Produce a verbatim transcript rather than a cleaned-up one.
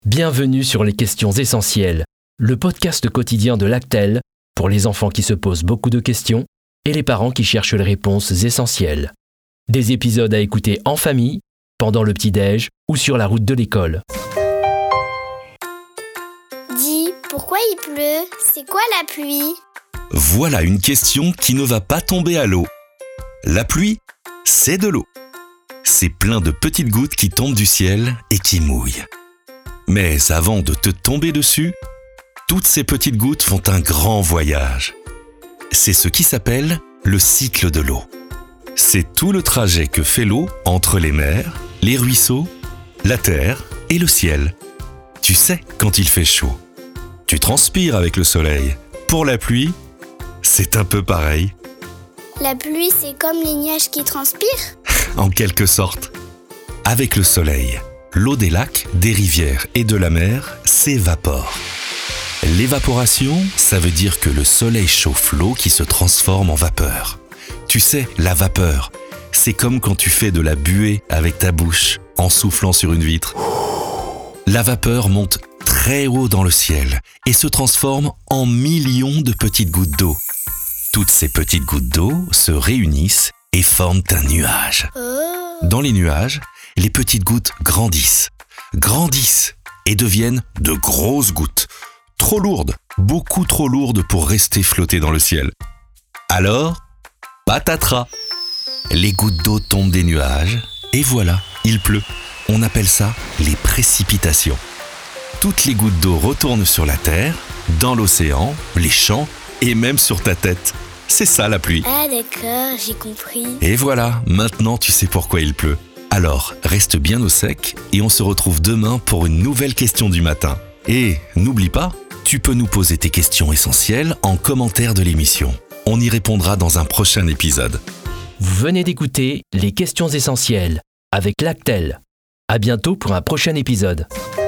Bienvenue sur les questions essentielles, le podcast quotidien de Lactel pour les enfants qui se posent beaucoup de questions et les parents qui cherchent les réponses essentielles. Des épisodes à écouter en famille, pendant le petit-déj ou sur la route de l'école. Dis, pourquoi il pleut? C'est quoi la pluie? Voilà une question qui ne va pas tomber à l'eau. La pluie, c'est de l'eau. C'est plein de petites gouttes qui tombent du ciel et qui mouillent. Mais avant de te tomber dessus, toutes ces petites gouttes font un grand voyage. C'est ce qui s'appelle le cycle de l'eau. C'est tout le trajet que fait l'eau entre les mers, les ruisseaux, la terre et le ciel. Tu sais, quand il fait chaud, tu transpires avec le soleil. Pour la pluie, c'est un peu pareil. La pluie, c'est comme les nuages qui transpirent? En quelque sorte. Avec le soleil, l'eau des lacs, des rivières et de la mer s'évapore. L'évaporation, ça veut dire que le soleil chauffe l'eau qui se transforme en vapeur. Tu sais, la vapeur, c'est comme quand tu fais de la buée avec ta bouche en soufflant sur une vitre. La vapeur monte très haut dans le ciel et se transforme en millions de petites gouttes d'eau. Toutes ces petites gouttes d'eau se réunissent et forment un nuage. Oh. Dans les nuages, les petites gouttes grandissent, grandissent et deviennent de grosses gouttes. Trop lourdes, beaucoup trop lourdes pour rester flottées dans le ciel. Alors, patatras! Les gouttes d'eau tombent des nuages et voilà, il pleut. On appelle ça les précipitations. Toutes les gouttes d'eau retournent sur la terre, dans l'océan, les champs et même sur ta tête. C'est ça la pluie. Ah d'accord, j'ai compris. Et voilà, maintenant tu sais pourquoi il pleut. Alors, reste bien au sec et on se retrouve demain pour une nouvelle question du matin. Et n'oublie pas, tu peux nous poser tes questions essentielles en commentaire de l'émission. On y répondra dans un prochain épisode. Vous venez d'écouter les questions essentielles avec Lactel. À bientôt pour un prochain épisode.